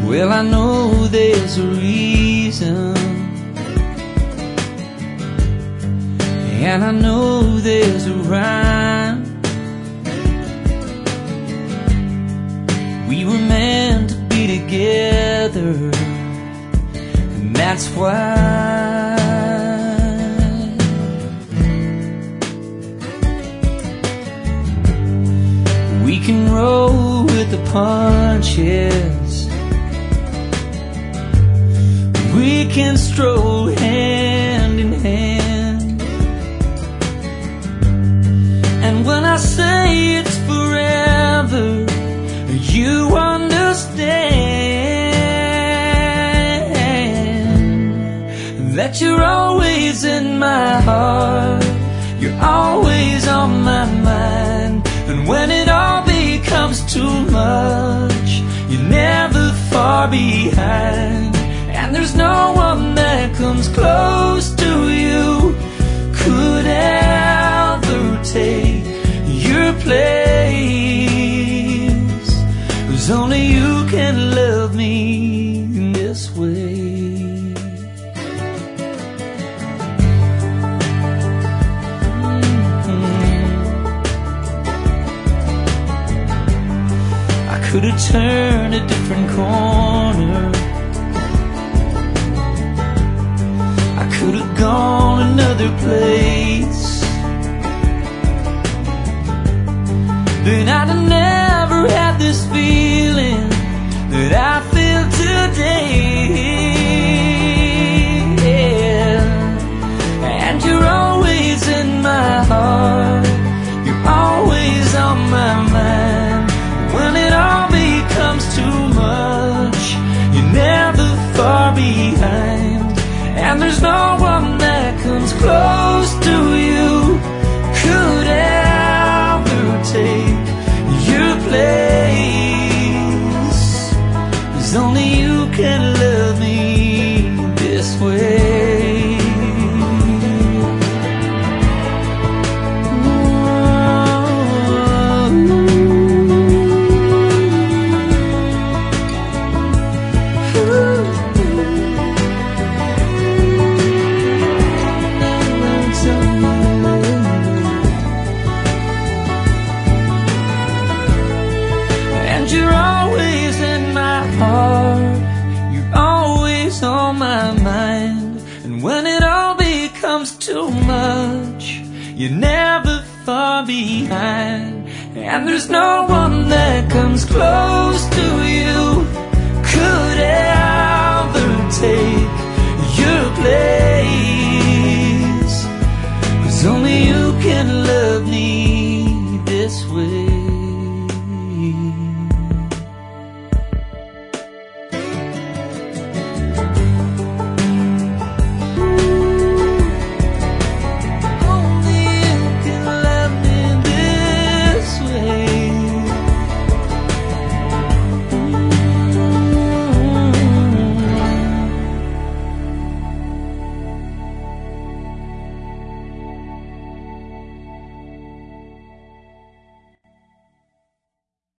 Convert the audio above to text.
Well, I know there's a reason, and I know there's a rhyme. We were meant to be together, and that's why we can roll with the punches. We can stroll hand in hand. And when I say it's forever, you understand that you're always in my heart. You're always on my mind. And when it all becomes too much, you're never far behind. And there's no one that comes close to you, could ever take your place. 'Cause only you can love me in this way. I could have turned a different corner, I could have gone another place, then I'd have never had this feeling that I feel today. Yeah. And you're always in my heart, you're always on my mind. When it all becomes too much, you're never far behind. And there's no one that comes close to you, could ever take your place. 'Cause only you can love me this way. You're always in my heart, you're always on my mind. And when it all becomes too much, you're never far behind. And there's no one that comes